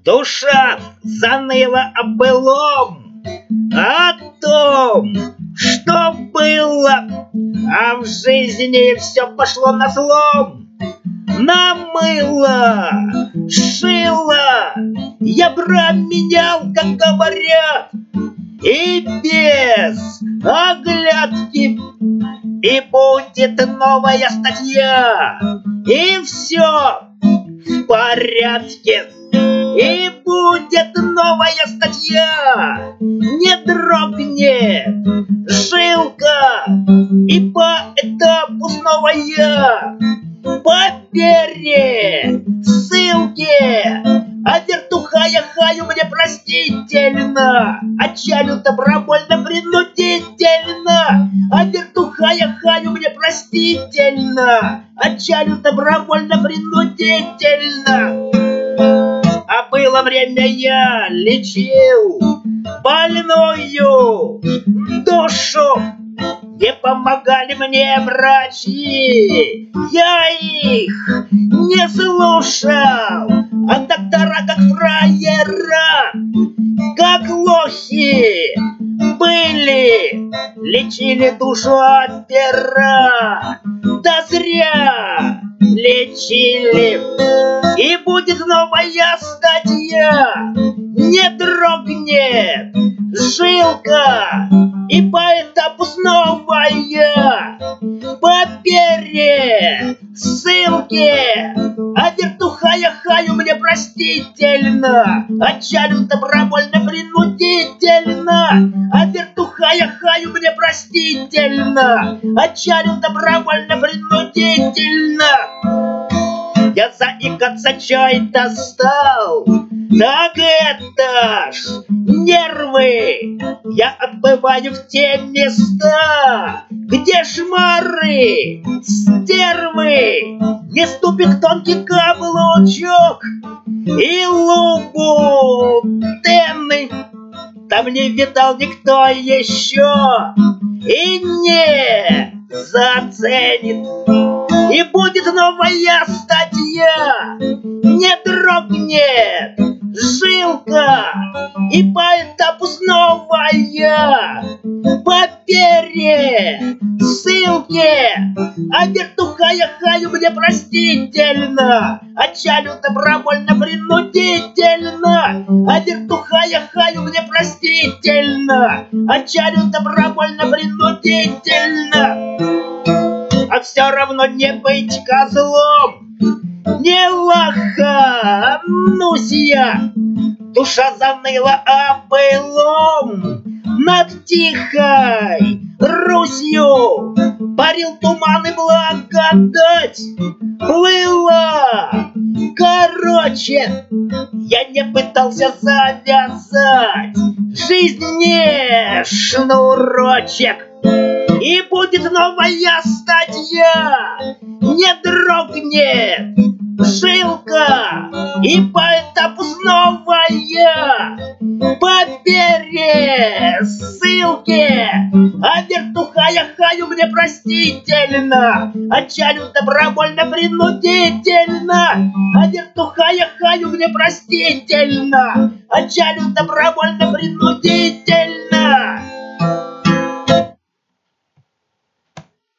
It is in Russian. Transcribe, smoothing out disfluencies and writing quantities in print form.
Душа заныла о былом, о том, что было, а в жизни все пошло назлом. Намыло, шило, я променял, как говорят, и без оглядки, и будет новая статья, и все в порядке. И будет новая статья, не дрогнет жилка, и по этапу снова я по пересылке. А вертуха я хаю мне простительно, а чалю добровольно-принудительно. А вертуха я хаю мне простительно, а чалю добровольно-принудительно. А было время, я лечил больную душу. Не помогали мне врачи, я их не слушал. А доктора как фраера, как лохи были, лечили душу от пера. Да зря лечили. И будет новая статья, не дрогнет жилка, и по этапу снова я по пересылке. А вертуха я хаю мне простительно, а чалю добровольно-принудительно. А вертуха я хаю мне простительно, а чалю добровольно-принудительно. Я заикаться чай-то стал, так это ж нервы. Я отбываю в те места, где шмары, стервы. Не ступит тонкий каблучок и лубутены. Там не видал никто еще и не заценит. И будет новая статья, не дрогнет жилка, и по этапу снова я по пересылке. А вертуха я хаю мне простительно, а чалю добровольно-принудительно. А вертуха я хаю мне простительно, а чалю добровольно-принудительно. А все равно не быть козлом, не лоханусь я. Душа заныла о былом, над тихой Русью парил туман и благодать плыла. Короче, я не пытался завязать жизнь не шнурочек. И будет новая статья, не дрогнет жилка, и по этапу снова я по пересылке. А вертуха я хаю мне простительно, а чалю добровольно-принудительно. А вертуха я хаю мне простительно, а чалю добровольно-принудительно.